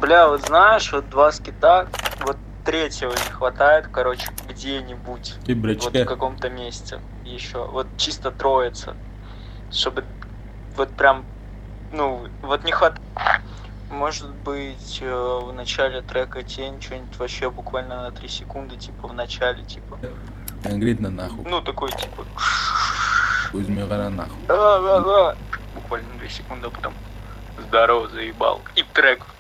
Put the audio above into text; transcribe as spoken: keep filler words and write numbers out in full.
Бля, вот знаешь, вот два скита, вот третьего не хватает, короче, где-нибудь. И бричке. Вот в каком-то месте еще. Вот чисто троица. Чтобы вот прям, ну, вот не хватает. Может быть, в начале трека тень, что-нибудь вообще буквально на три секунды, типа в начале, типа. Конкретно нахуй. Ну, такой, типа. Кузьмира нахуй. Да-да-да. Буквально две секунды, а потом здорово, заебал. И трек